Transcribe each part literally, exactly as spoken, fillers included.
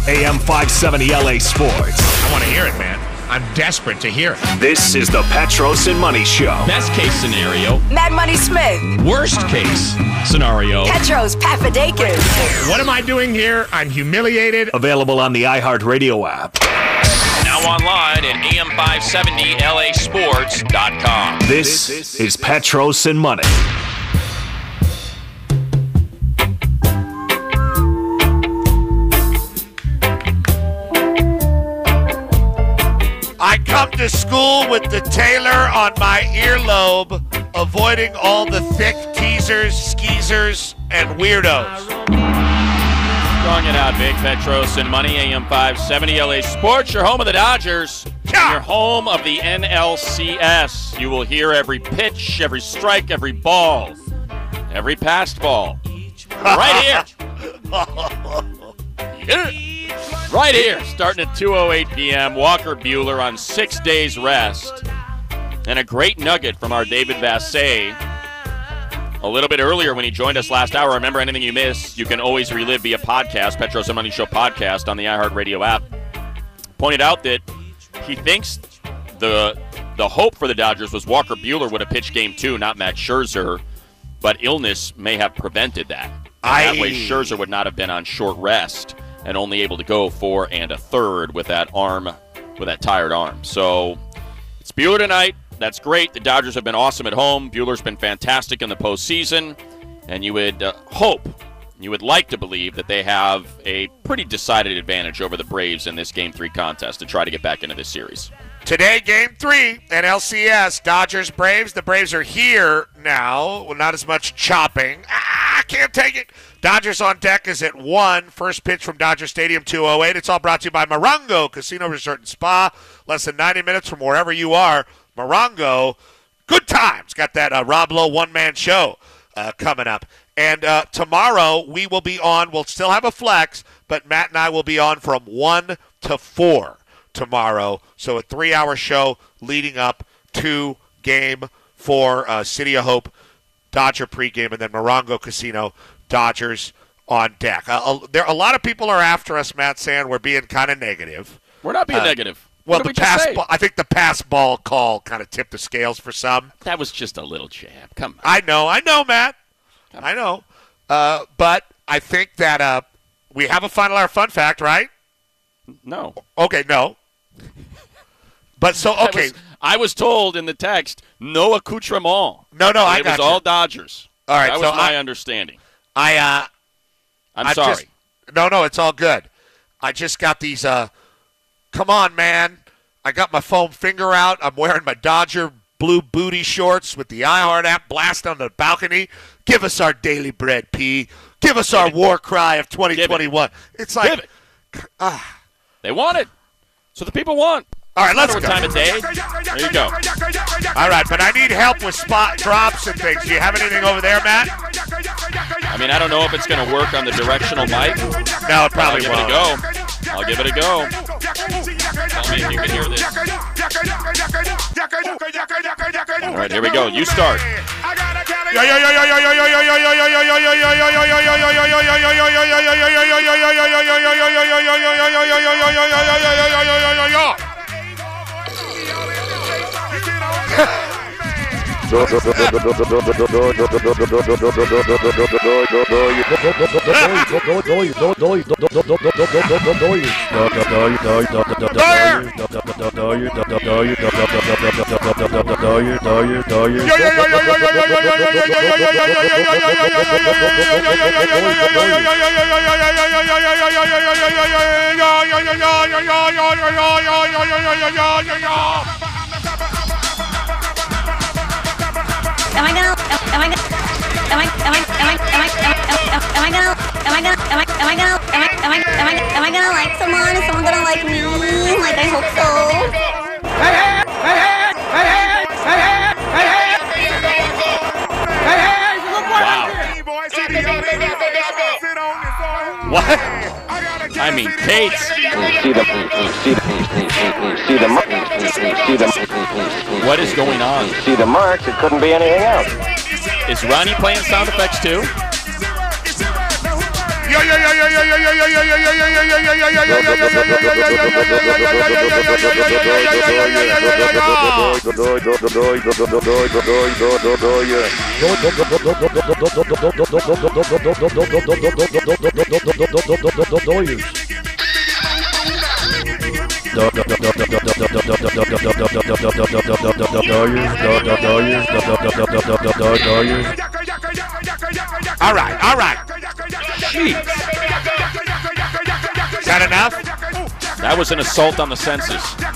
A M five seventy L A Sports. I want to hear it, man. I'm desperate to hear it. This is the Petros and Money Show. Best case scenario. Mad Money Smith. Worst case scenario. Petros Papadakis. What am I doing here? I'm humiliated. Available on the iHeartRadio app. Now online at A M five seventy L A sports dot com. This is Petros and Money. I come to school with the tailor on my earlobe, avoiding all the thick teasers, skeezers, and weirdos. Strong it out, Big Petros and Money, A M five seventy L A Sports, your home of the Dodgers, Yeah. your home of the N L C S. You will hear every pitch, every strike, every ball, every passed ball. Right here. Right here, starting at two oh eight p.m., Walker Buehler on six days rest. And a great nugget from our David Vassay a little bit earlier when he joined us last hour. Remember, anything you missed, you can always relive via podcast, Petros and Money Show podcast on the iHeartRadio app. Pointed out that he thinks the the hope for the Dodgers was Walker Buehler would have pitched game two, not Max Scherzer, but illness may have prevented that. I... That way Scherzer would not have been on short rest and only able to go four and a third with that arm, with that tired arm. So it's Buehler tonight. That's great. The Dodgers have been awesome at home. Buehler's been fantastic in the postseason. And you would uh, hope, you would like to believe that they have a pretty decided advantage over the Braves in this Game three contest to try to get back into this series. Today, Game three at L C S, Dodgers, Braves. The Braves are here now. Well, not as much chopping. Ah, can't take it. Dodgers on deck is at one. First pitch from Dodger Stadium, two oh eight. It's all brought to you by Morongo Casino Resort and Spa. Less than ninety minutes from wherever you are. Morongo, good times. Got that uh, Rob Lowe one-man show uh, coming up. And uh, tomorrow we will be on. We'll still have a flex, but Matt and I will be on from one to four tomorrow. So a three-hour show leading up to Game four, uh, City of Hope, Dodger pregame, and then Morongo Casino, Dodgers on deck. Uh, there, a lot of people are after us, Matt, saying we're being kind of negative. We're not being Uh, negative. Well, What the did we just pass say? ball, I think the pass ball call kind of tipped the scales for some. That was just a little jab. Come on. I know, I know, Matt. I know. Uh, but I think that uh, we have a final hour fun fact, right? No. Okay, no. But so, I okay. was, I was told in the text, no accoutrement. No, no, I It got was you. all Dodgers. All right, That so was my I- understanding. I, uh, I'm I sorry. just- no, no, it's all good. I just got these, uh, come on, man. I got my foam finger out. I'm wearing my Dodger blue booty shorts with the iHeart app blast on the balcony. Give us our daily bread, P. Give us our war cry of twenty twenty-one. It's like, Give it. They want it. So the people want. all right, let's What go. time of day? There you go. All right, but I need help with spot drops and things. Do you have anything over there, Matt? I mean, I don't know if it's going to work on the directional mic. No, it I'll probably give it won't. a go. I'll give it a go. Tell me if you can hear this. All right, here we go. You start. Am I gonna? Am I gonna? Am I? Am I? Am I? Am I? Am I gonna? Am I gonna? Am I? Am I gonna? Am I? Am I? Am I? Am I gonna like someone? Is someone gonna like me? Like I hope so. Hey, hey, hey, hey, hey, hey, hey, hey, hey, look what Wow. What? I mean, Kate. See the, see the, see the, see the, What is going on? see the marks. It couldn't be anything else. Is Ronnie playing sound effects too? Yo yo yo yo yo yo yo yo yo yo yo yo yo yo yo All right, all right. Jeez. Is that enough? That was an assault on the senses.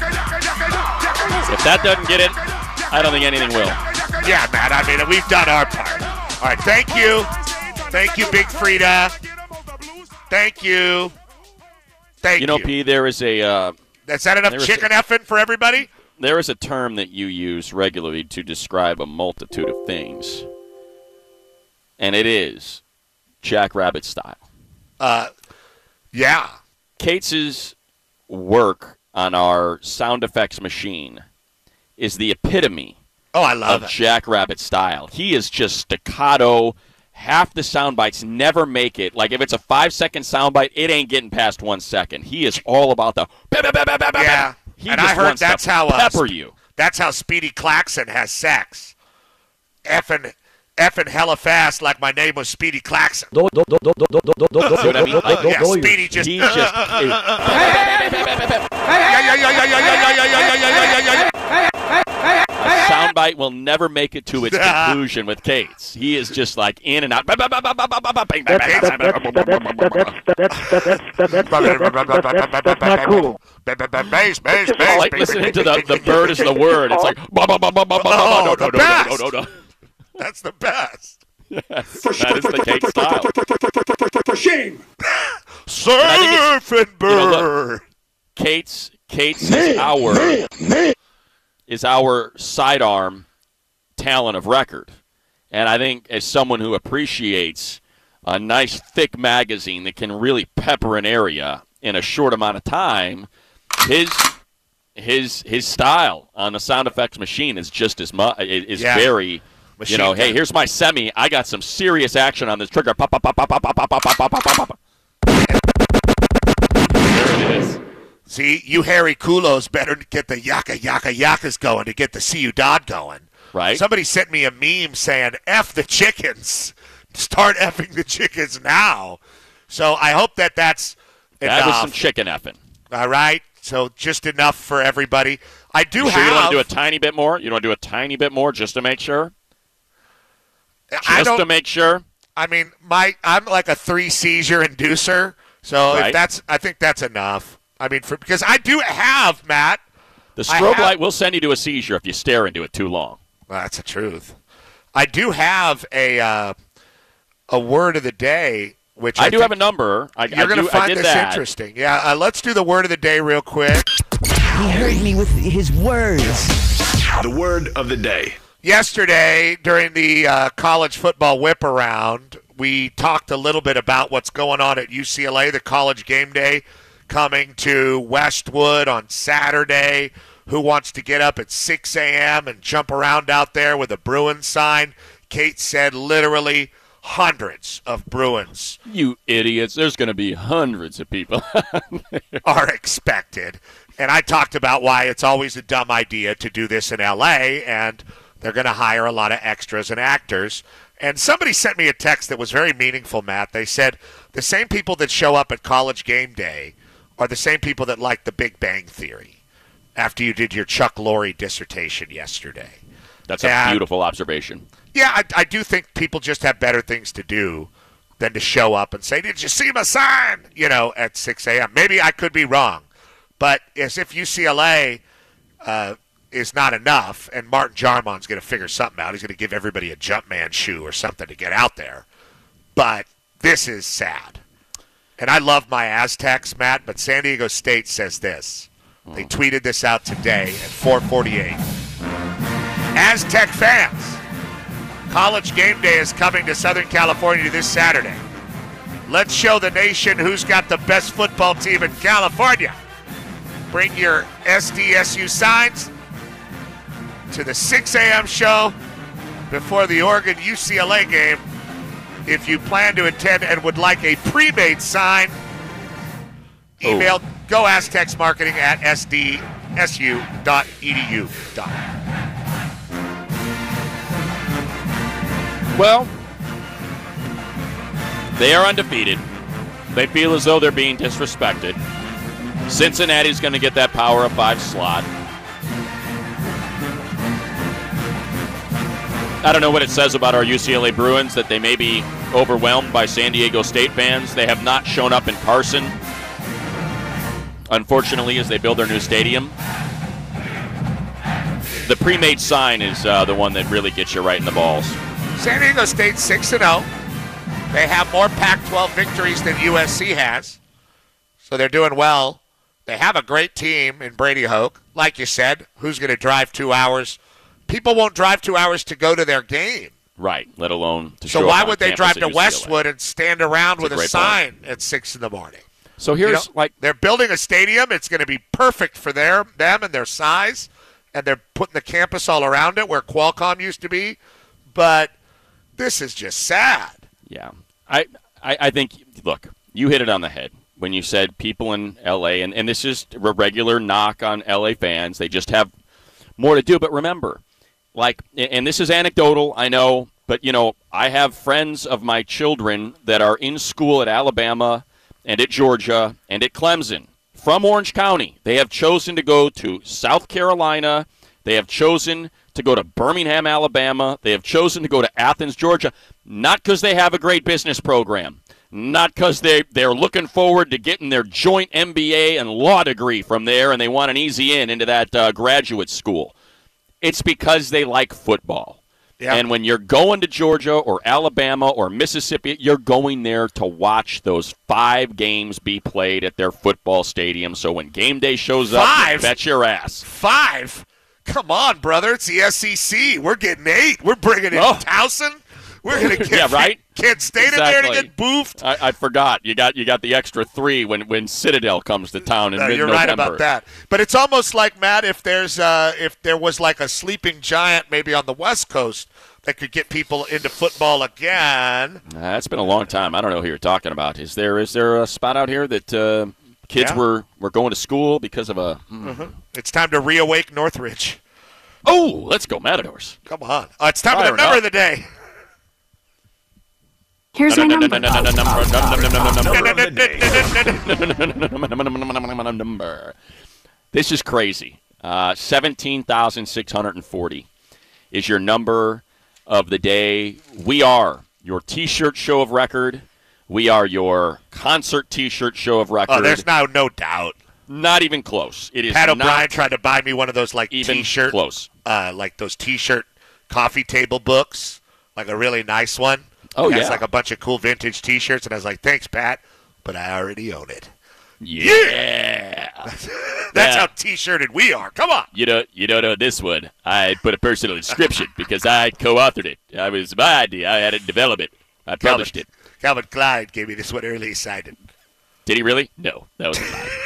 If that doesn't get it, I don't think anything will. Yeah, man. I mean, we've done our part. All right, thank you. Thank you, Big Frida. Thank you. Thank you. You know, P, there is a... Uh, Is that enough chicken effing for everybody? There is a term that you use regularly to describe a multitude of things, and it is Jackrabbit style. Uh, yeah. Kate's work on our sound effects machine is the epitome oh, I love of it. Jackrabbit style. He is just staccato. Half the sound bites never make it. Like, if it's a five-second sound bite, it ain't getting past one second. He is all about the... Yeah, he and just I heard wants that's to how... Uh, pepper you. That's how Speedy Claxon has sex. Effing, effing hella fast like my name was Speedy Claxon. See what I mean? Like, yeah, Speedy just... He just... Yeah, yeah, yeah, yeah, yeah, yeah, yeah, yeah, yeah, yeah, yeah, yeah. A soundbite will never make it to its conclusion with Kate's. He is just like in and out. That's not cool. Bass, bass, bass. Like listening to the, the bird is the word. It's like... Oh, the best. That's the best. Yes, that is the Kate style. For shame. Surfing bird. Kate's Kate's is our is our sidearm talent of record. And I think as someone who appreciates a nice thick magazine that can really pepper an area in a short amount of time, his his his style on the sound effects machine is just as much is yeah. very Machine you know, gun. hey, here's my semi. I got some serious action on this trigger. Pop, pop, pop, pop, pop, pop, pop, pop, pop, pop, pop. There it is. See, you Harry Kulos better get the yaka yaka yakas going to get the Ciudad going. Right. Somebody sent me a meme saying, F the chickens. Start effing the chickens now. So I hope that that's enough. That was some chicken effing. All right. So just enough for everybody. I do You have. sure you don't want to do a tiny bit more? You don't want to do a tiny bit more just to make sure? I Just don't, to make sure? I mean, my I'm like a three seizure inducer. So Right. if that's, I think that's enough. I mean, for, because I do have, Matt. The I strobe have- light will send you to a seizure if you stare into it too long. Well, that's the truth. I do have a uh, a word of the day, which I, I do think have a number. I, You're I going do, to find I did this that. interesting. Yeah, uh, let's do the word of the day real quick. He heard me with his words. The word of the day. Yesterday, during the uh, college football whip around, we talked a little bit about what's going on at U C L A, the college game day coming to Westwood on Saturday. Who wants to get up at six a.m. and jump around out there with a Bruins sign? Kate said literally hundreds of Bruins You idiots. There's going to be hundreds of people. are expected. And I talked about why it's always a dumb idea to do this in L A, and they're going to hire a lot of extras and actors. And somebody sent me a text that was very meaningful, Matt. They said the same people that show up at college game day are the same people that like the Big Bang Theory after you did your Chuck Lorre dissertation yesterday. That's a And- beautiful observation. Yeah, I, I do think people just have better things to do than to show up and say, did you see my sign? You know, at six a.m. Maybe I could be wrong. But as if U C L A uh, is not enough, and Martin Jarmon's going to figure something out. He's going to give everybody a Jumpman shoe or something to get out there. But this is sad. And I love my Aztecs, Matt, but San Diego State says this. They tweeted this out today at four forty-eight. Aztec fans, college game day is coming to Southern California this Saturday. Let's show the nation who's got the best football team in California. Bring your S D S U signs to the six a.m. show before the Oregon U C L A game If you plan to attend and would like a pre-made sign, email Oh. go aztecs marketing at s d s u dot e d u. Well, they are undefeated. They feel as though they're being disrespected. Cincinnati's going to get that power of five slot. I don't know what it says about our U C L A Bruins that they may be overwhelmed by San Diego State fans. They have not shown up in Carson, unfortunately, as they build their new stadium. The pre-made sign is uh, the one that really gets you right in the balls. San Diego State six and oh. They have more Pac twelve victories than U S C has, so they're doing well. They have a great team in Brady Hoke. Like you said, who's going to drive two hours? People won't drive two hours to go to their game. Right, let alone to So show why up on would they campus drive at to U C L A? Westwood and stand around That's with a a, great sign at six in the morning? So You here's know, like they're building a stadium. It's going to be perfect for their them and their size, and they're putting the campus all around it where Qualcomm used to be. But this is just sad. Yeah, I, I, I think, look, you hit it on the head when you said people in L A, and, and this is a regular knock on L A fans. They just have more to do. But remember, like, and this is anecdotal, I know, but, you know, I have friends of my children that are in school at Alabama and at Georgia and at Clemson from Orange County. They have chosen to go to South Carolina. They have chosen to go to Birmingham, Alabama. They have chosen to go to Athens, Georgia, not because they have a great business program, not because they, they're looking forward to getting their joint M B A and law degree from there and they want an easy in into that uh, graduate school. It's because they like football. Yeah. And when you're going to Georgia or Alabama or Mississippi, you're going there to watch those five games be played at their football stadium. So when game day shows up, you Five? bet your ass. Five? Come on, brother. It's the S E C. We're getting eight. We're bringing in Oh. Towson. We're going to get Yeah, right? Kent State in there Exactly. to get boofed. I, I forgot. You got you got the extra three when, when Citadel comes to town in No, you're mid-November. right about that. But it's almost like, Matt, if there's uh, if there was like a sleeping giant maybe on the West Coast that could get people into football again. Uh, it's been a long time. I don't know who you're talking about. Is there is there a spot out here that uh, kids Yeah. were, were going to school because of a... Mm-hmm. It's time to reawake Northridge. Oh, let's go Matadors. Come on. Uh, it's time for Fire the it number up. of the day. Here's your number. Number. This is crazy. Uh, seventeen thousand six hundred forty is your number of the day. We are your T-shirt show of record. We are your concert T-shirt show of record. Oh, there's now no doubt. Not even close. It is Pat not O'Brien tried to buy me one of those like even T-shirt, close. uh, like those T-shirt coffee table books, like a really nice one. Oh, it has yeah. like a bunch of cool vintage T-shirts, and I was like, "Thanks, Pat, but I already own it." Yeah. That's Yeah. how T-shirted we are. Come on. You don't, you don't know this one. I put a personal inscription because I co-authored it. I was my idea. I had to develop it. I published Calvin, it. Calvin Klein gave me this one early. He signed it. Did he really? No, that was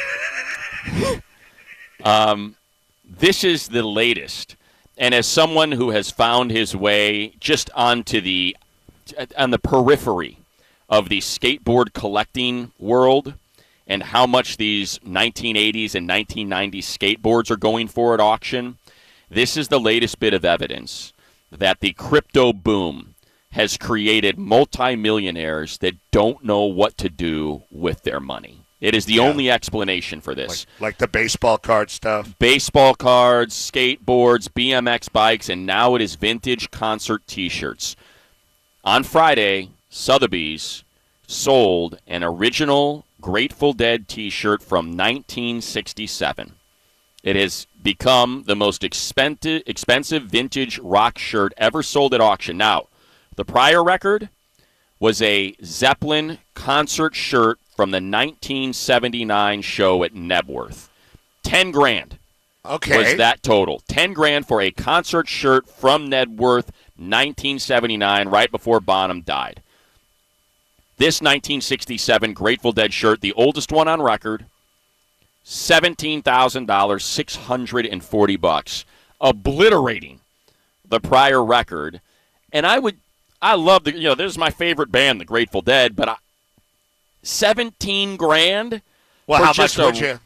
a lie. um, this is the latest, and as someone who has found his way just onto the on the periphery of the skateboard collecting world, and how much these nineteen eighties and nineteen nineties skateboards are going for at auction, this is the latest bit of evidence that the crypto boom has created multimillionaires that don't know what to do with their money. It is the Yeah. only explanation for this. Like, like the baseball card stuff. Baseball cards, skateboards, B M X bikes, and now it is vintage concert T-shirts. On Friday, Sotheby's sold an original Grateful Dead T-shirt from nineteen sixty-seven. It has become the most expensive, expensive vintage rock shirt ever sold at auction. Now, the prior record was a Zeppelin concert shirt from the nineteen seventy-nine show at Nebworth. Ten grand Okay. was that total. Ten grand for a concert shirt from Nebworth, nineteen seventy-nine, right before Bonham died. This nineteen sixty-seven Grateful Dead shirt, the oldest one on record, seventeen thousand dollars, six hundred forty bucks, obliterating the prior record. And I would I love the, you know, this is my favorite band, the Grateful Dead, but I, seventeen grand? Well, how much just would a, you?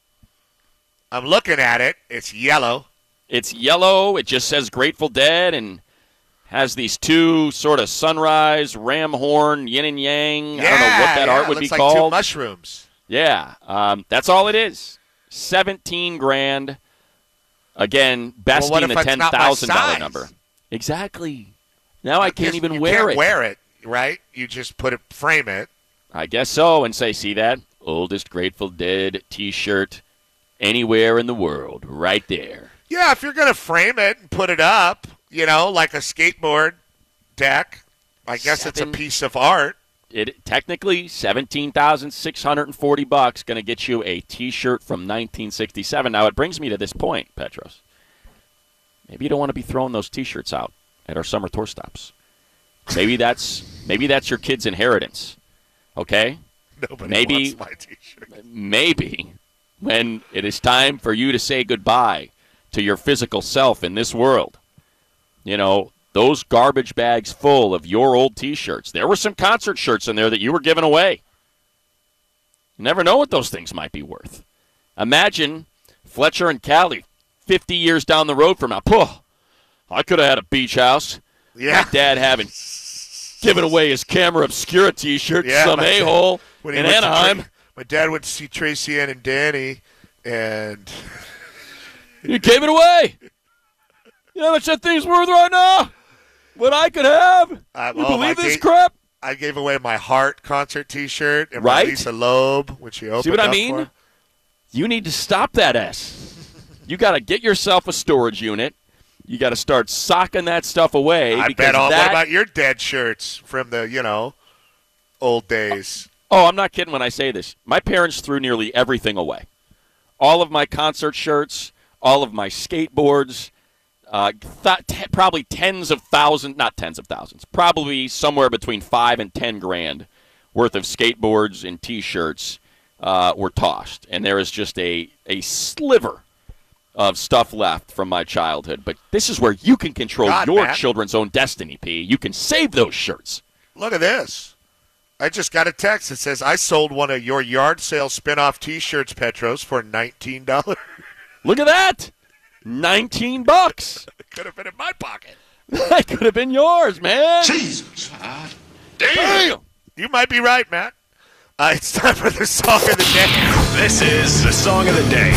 I'm looking at it. It's yellow. It's yellow. It just says Grateful Dead and has these two sort of sunrise, ram horn, yin and yang. Yeah, I don't know what that yeah, art would looks be like called. Two mushrooms. Yeah, um, that's all it is. Seventeen grand. Again, besting well, what if the it's ten not my thousand dollar size? number. Exactly. Now I can't You- even you wear can't it. wear it, right? You just put it, frame it. I guess so, and say, see that oldest Grateful Dead T-shirt anywhere in the world, right there. Yeah, if you're gonna frame it and put it up, you know, like a skateboard deck, I guess it's a Seven- piece of art. It technically seventeen thousand six hundred and forty bucks, going to get you a T-shirt from nineteen sixty-seven. Now it brings me to this point, Petros. Maybe you don't want to be throwing those T-shirts out at our summer tour stops. Maybe that's maybe that's your kid's inheritance. Okay. Nobody maybe wants my T-shirt. maybe when it is time for you to say goodbye to your physical self in this world, you know. Those garbage bags full of your old T-shirts. There were some concert shirts in there that you were giving away. You never know what those things might be worth. Imagine Fletcher and Callie fifty years down the road from now. Puh, I could have had a beach house. Yeah. My dad having given away his Camera Obscura T-shirt Yeah, to some my dad- a-hole When he in went to Anaheim. Tra- my dad went to see Tracy Ann and Danny, and You gave it away. You know how much that thing's worth right now? What I could have? I, You oh, believe I this gave, crap? I gave away my Heart concert T-shirt and Right? my Lisa Loeb when she opened See what I up mean? for- You need to stop that S. You got to get yourself a storage unit. You got to start socking that stuff away. I because bet all. that, What about your Dead shirts from the you know old days? Oh, I'm not kidding when I say this. My parents threw nearly everything away. All of my concert shirts, all of my skateboards, uh, th- t- probably tens of thousands, not tens of thousands, probably somewhere between five and ten grand worth of skateboards and T-shirts uh, were tossed. And there is just a, a sliver of stuff left from my childhood. But this is where you can control God, your Matt. children's own destiny, P. You can save those shirts. Look at this. I just got a text that says I sold one of your yard sale spin-off T-shirts, Petros, for nineteen dollars. Look at that. nineteen bucks. It could have been in my pocket. That could have been yours, man. Jesus. Damn. You might be right, Matt. Uh, it's time for the song of the day. This is the song of the day.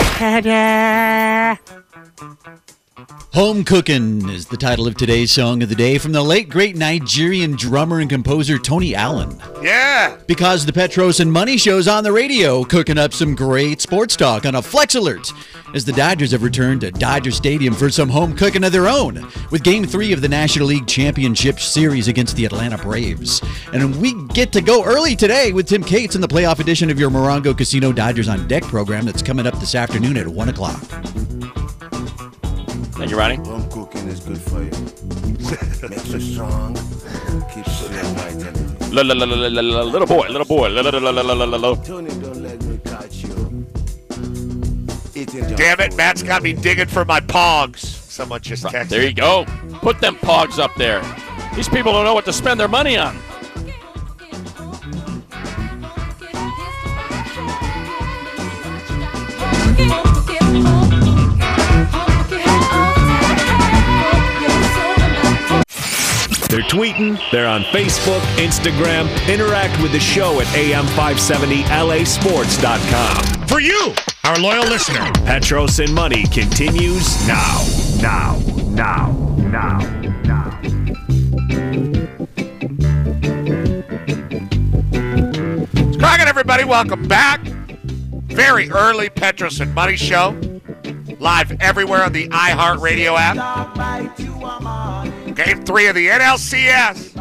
Home Cookin' is the title of today's song of the day from the late, great Nigerian drummer and composer Tony Allen. Yeah. Because the Petros and Money Show's on the radio, cooking up some great sports talk on a Flex Alert, as the Dodgers have returned to Dodger Stadium for some home cooking of their own, with Game three of the National League Championship Series against the Atlanta Braves. And we get to go early today with Tim Cates in the playoff edition of your Morongo Casino Dodgers on Deck program that's coming up this afternoon at one o'clock. And you ready? Home cooking is good for you. Makes you strong. Keeps you in vitality. Little boy, little boy. Tony, don't let me catch you. Eating junk Damn it, food. Matt's got me digging for my pogs. Someone just texted. There you go. Put them pogs up there. These people don't know what to spend their money on. They're tweeting, they're on Facebook, Instagram. Interact with the show at A M five seventy L A sports dot com. For you, our loyal listener. Petros and Money continues now. Now. Now. Now. Now. It's cracking, everybody. Welcome back. Very early Petros and Money Show. Live everywhere on the iHeartRadio app. Game three of the N L C S.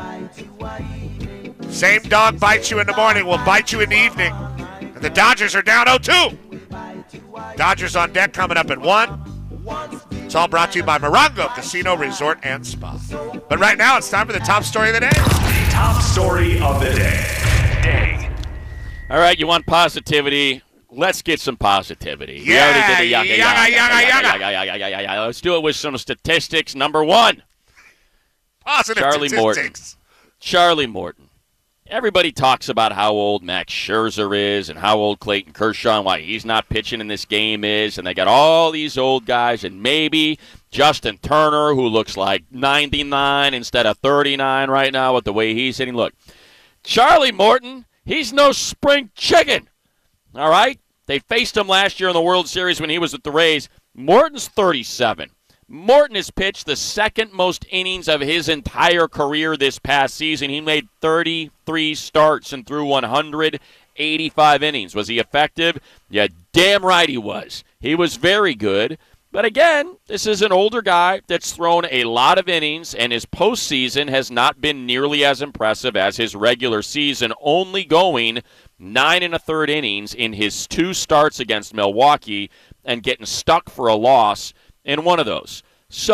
Same dog bites you in the morning will bite you in the evening. And the Dodgers are down oh two. Dodgers on deck coming up at one. It's all brought to you by Morongo Casino Resort and Spa. But right now, it's time for the top story of the day. Top story of the day. All right, you want positivity? Let's get some positivity. We Yeah, already did the yaga, yaga, yaga, yaga, yaga, yaga. yaga, yaga, yaga, yaga. Let's do it with some statistics. Number one, Positive Charlie Morton. statistics. Charlie Morton. Everybody talks about how old Max Scherzer is and how old Clayton Kershaw and why he's not pitching in this game is. And they got all these old guys and maybe Justin Turner, who looks like ninety-nine instead of thirty-nine right now with the way he's hitting. Look, Charlie Morton, he's no spring chicken. All right? They faced him last year in the World Series when he was with the Rays. Morton's thirty-seven. Morton has pitched the second most innings of his entire career this past season. He made thirty-three starts and threw one hundred eighty-five innings. Was he effective? Yeah, damn right he was. He was very good. But again, this is an older guy that's thrown a lot of innings, and his postseason has not been nearly as impressive as his regular season, only going nine and a third innings in his two starts against Milwaukee and getting stuck for a loss in one of those.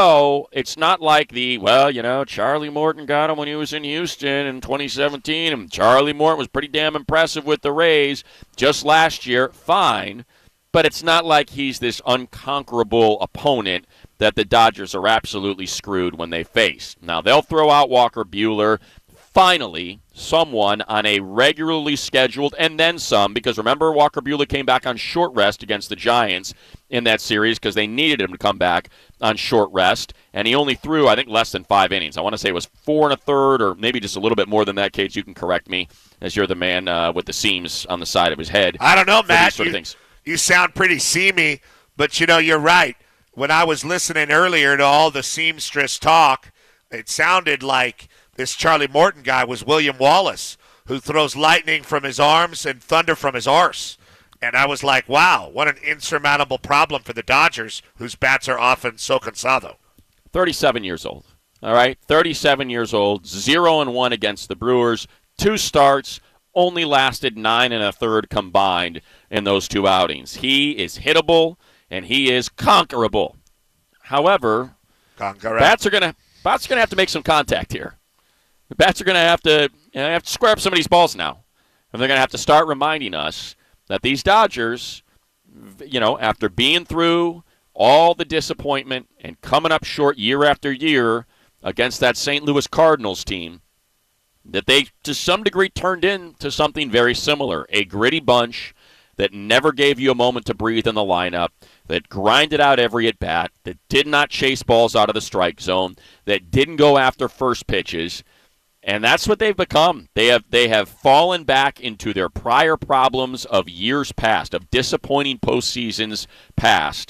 So it's not like the, well, you know, Charlie Morton got him when he was in Houston in twenty seventeen, and Charlie Morton was pretty damn impressive with the Rays just last year. Fine. But it's not like he's this unconquerable opponent that the Dodgers are absolutely screwed when they face. Now, they'll throw out Walker Buehler. Finally, someone on a regularly scheduled, and then some, because remember, Walker Buehler came back on short rest against the Giants in that series because they needed him to come back on short rest, and he only threw, I think, less than five innings. I want to say it was four and a third, or maybe just a little bit more than that, Cage. You can correct me, as you're the man uh, with the seams on the side of his head. I don't know, Matt. Sort of you, things. you sound pretty seamy, but, you know, you're right. When I was listening earlier to all the seamstress talk, it sounded like this Charlie Morton guy was William Wallace, who throws lightning from his arms and thunder from his arse. And I was like, wow, what an insurmountable problem for the Dodgers, whose bats are often so cansado. thirty-seven years old, all right? thirty-seven years old, zero and one against the Brewers, two starts, only lasted nine and a third combined in those two outings. He is hittable, and he is conquerable. However, Conqueror. bats are going to bats are going to have to make some contact here. The bats are going to have to you know, have to square up some of these balls now. And they're going to have to start reminding us that these Dodgers, you know, after being through all the disappointment and coming up short year after year against that Saint Louis Cardinals team, that they, to some degree, turned into something very similar. A gritty bunch that never gave you a moment to breathe in the lineup, that grinded out every at-bat, that did not chase balls out of the strike zone, that didn't go after first pitches. And that's what they've become. They have they have fallen back into their prior problems of years past, of disappointing postseasons past,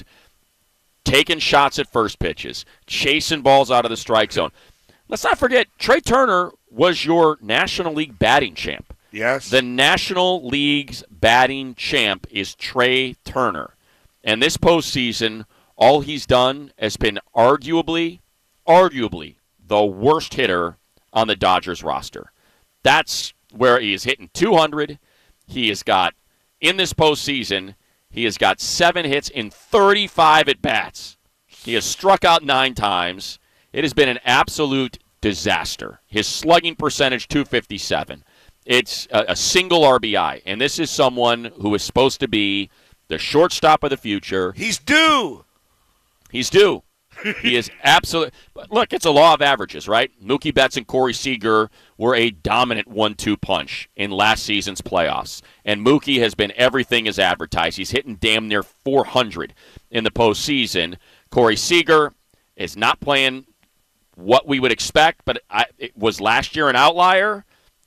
taking shots at first pitches, chasing balls out of the strike zone. Let's not forget, Trey Turner was your National League batting champ. Yes. The National League's batting champ is Trey Turner. And this postseason, all he's done has been arguably, arguably the worst hitter on the Dodgers roster. That's where he is hitting two hundred. He has got, in this postseason, he has got seven hits in thirty-five at-bats. He has struck out nine times. It has been an absolute disaster. His slugging percentage, two fifty-seven. It's a, a single R B I, and this is someone who is supposed to be the shortstop of the future. He's due. He's due. He is absolutely. Look, it's a law of averages, right? Mookie Betts and Corey Seager were a dominant one two punch in last season's playoffs. And Mookie has been everything as advertised. He's hitting damn near four hundred in the postseason. Corey Seager is not playing what we would expect, but I, it was last year an outlier?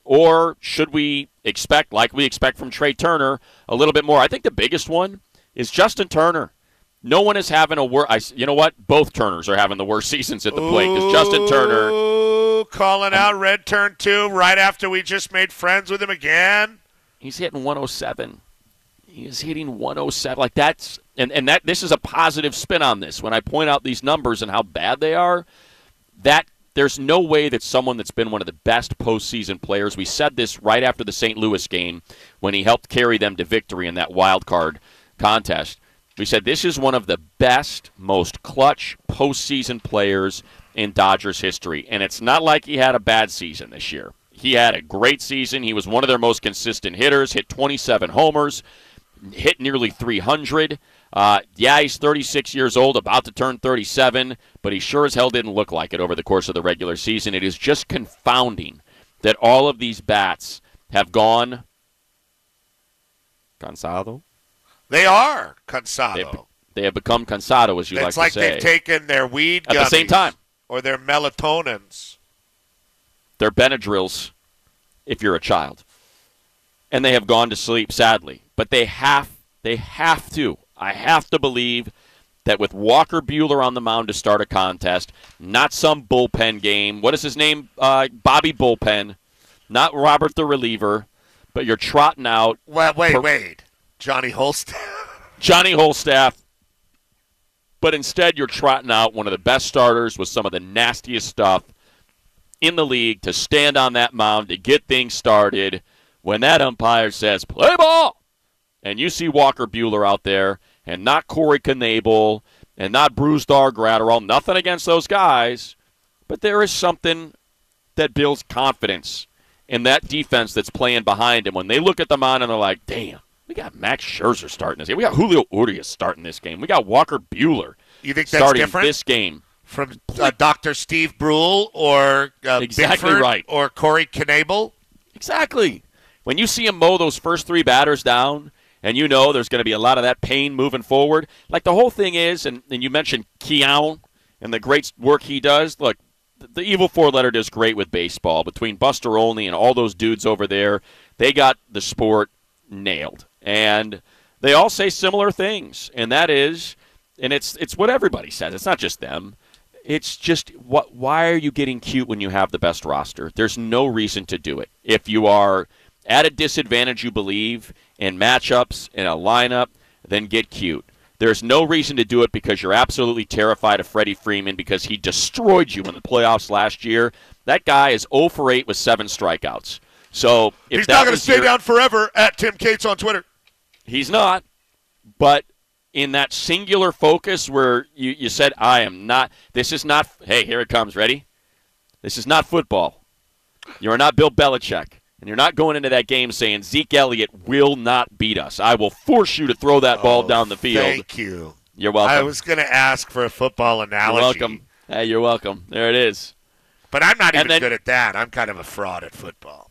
Or should we expect, like we expect from Trey Turner, a little bit more? I think the biggest one is Justin Turner. No one is having a worse. You know what? Both Turners are having the worst seasons at the plate because Justin Turner. Ooh, calling out Red Turn two right after we just made friends with him again. He's hitting one oh seven. He is hitting one oh seven. Like that's and, and that this is a positive spin on this. When I point out these numbers and how bad they are, that there's no way that someone that's been one of the best postseason players. We said this right after the Saint Louis game when he helped carry them to victory in that wild card contest. We said this is one of the best, most clutch postseason players in Dodgers history. And it's not like he had a bad season this year. He had a great season. He was one of their most consistent hitters, hit twenty-seven homers, hit nearly three hundred. Uh, yeah, he's thirty-six years old, about to turn thirty-seven, but he sure as hell didn't look like it over the course of the regular season. It is just confounding that all of these bats have gone cansado? They are cansado. They have, they have become cansado, as you it's like to say. It's like they've taken their weed at gummies the same time, or their melatonins. Their Benadryls, if you're a child. And they have gone to sleep, sadly. But they have, they have to. I have to believe that with Walker Buehler on the mound to start a contest, not some bullpen game. What is his name? Uh, Bobby Bullpen. Not Robert the reliever. But you're trotting out. Well, wait, per- wait. Johnny Holstaff. Johnny Holstaff. But instead, you're trotting out one of the best starters with some of the nastiest stuff in the league to stand on that mound to get things started when that umpire says, play ball! And you see Walker Buehler out there, and not Corey Knebel, and not Brusdar Gratterall. Nothing against those guys, but there is something that builds confidence in that defense that's playing behind him. When they look at the mound and they're like, damn, we got Max Scherzer starting this game. We got Julio Urias starting this game. We got Walker Buehler you think that's starting different this game. From uh, Doctor Steve Brule or uh, exactly Bickford right. or Corey Knebel? Exactly. When you see him mow those first three batters down, and you know there's going to be a lot of that pain moving forward, like the whole thing is, and, and you mentioned Keown and the great work he does. Look, the, the Evil Four-Letter does great with baseball. Between Buster Olney and all those dudes over there, they got the sport nailed. And they all say similar things, and that is, and it's it's what everybody says. It's not just them. It's just, what? why are you getting cute when you have the best roster? There's no reason to do it. If you are at a disadvantage, you believe, in matchups, in a lineup, then get cute. There's no reason to do it because you're absolutely terrified of Freddie Freeman because he destroyed you in the playoffs last year. That guy is oh for eight with seven strikeouts. So if He's that not going to was stay your, down forever, at Tim Cates on Twitter. He's not. But in that singular focus where you, you said, I am not, this is not, hey, here it comes, ready? This is not football. You are not Bill Belichick. And you're not going into that game saying Zeke Elliott will not beat us. I will force you to throw that oh, ball down the field. Thank you. You're welcome. I was going to ask for a football analogy. You're welcome. Hey, you're welcome. There it is. But I'm not and even then, good at that. I'm kind of a fraud at football.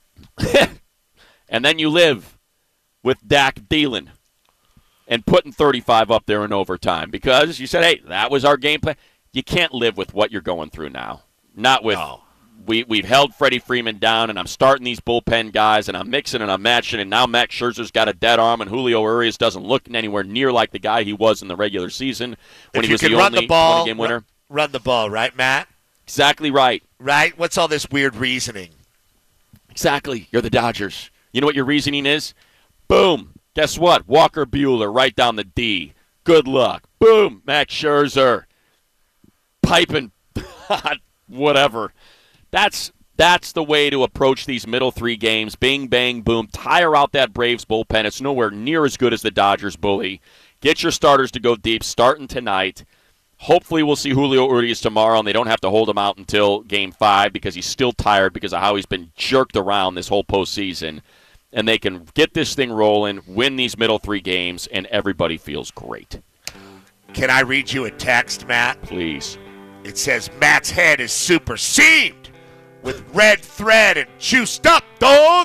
And then you live with Dak dealing and putting thirty-five up there in overtime because you said, hey, that was our game plan. You can't live with what you're going through now. Not with no. we, we've held Freddie Freeman down, and I'm starting these bullpen guys, and I'm mixing and I'm matching, and now Max Scherzer's got a dead arm, and Julio Urias doesn't look anywhere near like the guy he was in the regular season when if he was you the can only run the ball, twenty-game winner. Run, run the ball, right, Matt? Exactly right. Right? What's all this weird reasoning? Exactly. You're the Dodgers. You know what your reasoning is? Boom. Guess what? Walker Buehler right down the D. Good luck. Boom. Max Scherzer. Piping. Whatever. That's that's the way to approach these middle three games. Bing, bang, boom. Tire out that Braves bullpen. It's nowhere near as good as the Dodgers bully. Get your starters to go deep starting tonight. Hopefully we'll see Julio Urias tomorrow, and they don't have to hold him out until Game five because he's still tired because of how he's been jerked around this whole postseason. And they can get this thing rolling, win these middle three games, and everybody feels great. Can I read you a text, Matt? Please. It says, Matt's head is super seamed with red thread and juiced up, dog.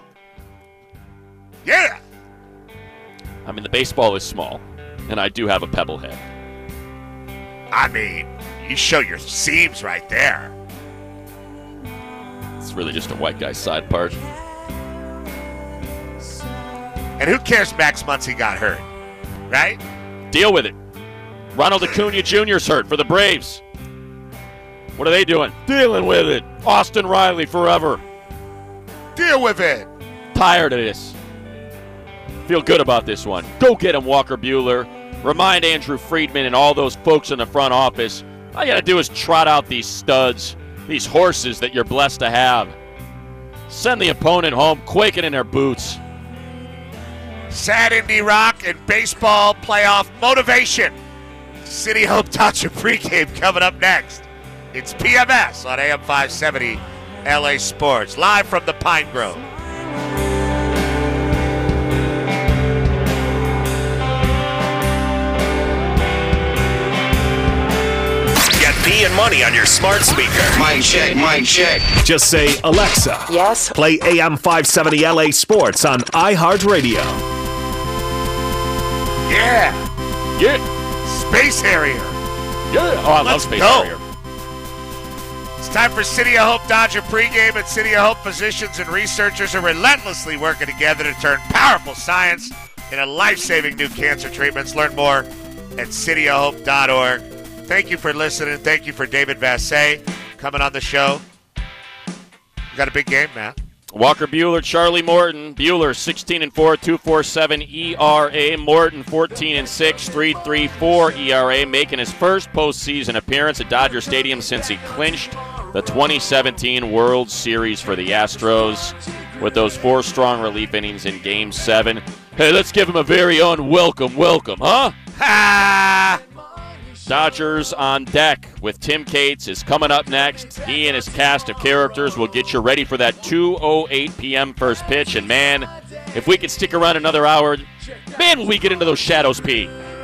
Yeah. I mean, the baseball is small, and I do have a pebble head. I mean, you show your seams right there. It's really just a white guy's side part. And who cares Max Muncy got hurt, right? Deal with it. Ronald Acuna Junior's hurt for the Braves. What are they doing? Dealing with it. Austin Riley forever. Deal with it. Tired of this. Feel good about this one. Go get him, Walker Buehler. Remind Andrew Friedman and all those folks in the front office, all you got to do is trot out these studs, these horses that you're blessed to have. Send the opponent home quaking in their boots. Sad indie rock and baseball playoff motivation. City Hope Dodger pregame coming up next. It's P M S on A M five seventy L A Sports, live from the Pine Grove. Get me making money on your smart speaker. Mic check, mic check. Just say, Alexa. Yes. Play A M five seventy L A Sports on iHeartRadio. Yeah. Yeah. Space Harrier. Yeah. Oh, I love Let's Space go. Harrier. It's time for City of Hope Dodger pregame. At City of Hope, physicians and researchers are relentlessly working together to turn powerful science into life-saving new cancer treatments. Learn more at city of hope dot org. Thank you for listening. Thank you for David Vassay coming on the show. We got a big game, man. Walker Buehler, Charlie Morton. Buehler sixteen and four, two point four seven E R A. Morton fourteen and six, three point three four E R A, making his first postseason appearance at Dodger Stadium since he clinched the twenty seventeen World Series for the Astros with those four strong relief innings in Game seven. Hey, let's give him a very own welcome, welcome, huh? Ha! Dodgers on deck with Tim Cates is coming up next. He and his cast of characters will get you ready for that two oh eight p.m. first pitch. And, man, if we could stick around another hour, man, will we get into those shadows, P.